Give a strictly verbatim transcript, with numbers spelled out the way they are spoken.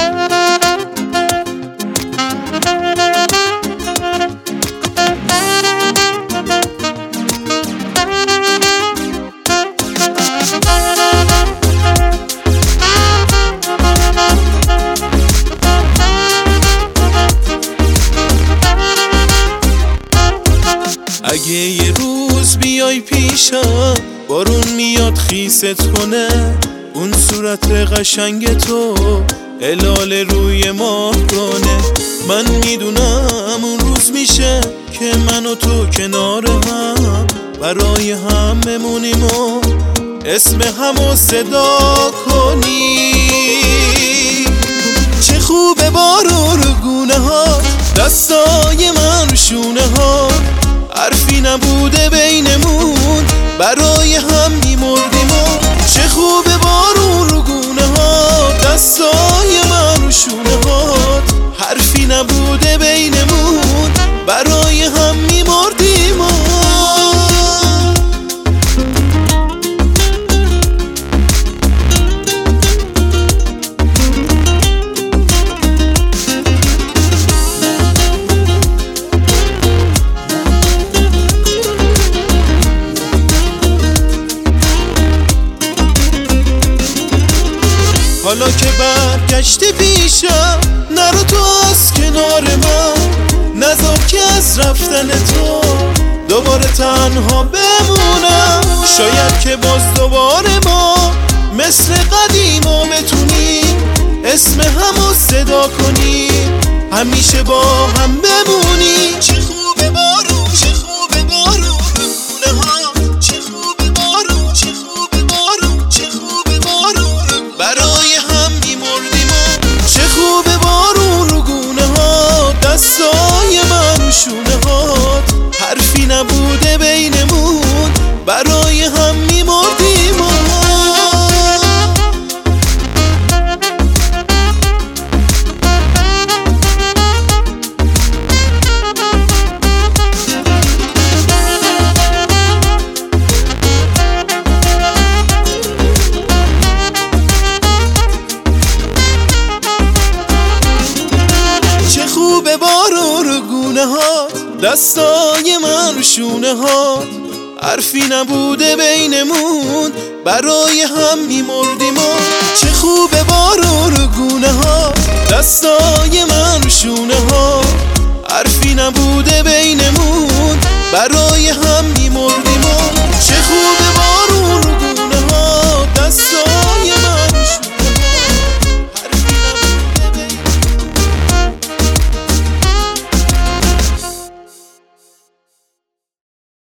اگه یه روز بیای پیشم بارون میاد خیست کنه، اون صورت قشنگ تو هلال روی ماه کنه، من میدونم اون روز میشه که من و تو کنار هم برای هم بمونیم و اسم همو صدا کنیم. چه خوبه بارون رو گونه ها، دستای من رو شونه ها، حرفی نبوده بینمون برای هم میمردیم و چه خوبه بارون رو گونه ها، دستای من رو شونه ها، حرفی نبوده بینمون برای هم میمردیم و حالا که برگشتی پیشم نرو تو از کنار من، نذار که از رفتن تو دوباره تنها بمونم، شاید که باز دوباره ما مثل قدیما بتونیم اسم همو صدا کنیم، همیشه با هم بمونیم. چه خوبه بارون، چه خوبه بارون گونه ها، چه خوبه بارون، چه خوبه بارون، چه خوبه بارون برای هم میمردیم و چه خوبه بارون رو گونه ها، دستای من رو شونه ها، حرفی نبوده بینمون برای هم میمردیم و به بارون رو گونه ها، دستای من رو شونه ها، حرفی نبوده بینمون برای هم میمردیم و چه خوبه بارون رو گونه ها، دستای من رو شونه ها، حرفی نبوده بینمون برای هم میمردیم و چه خوبه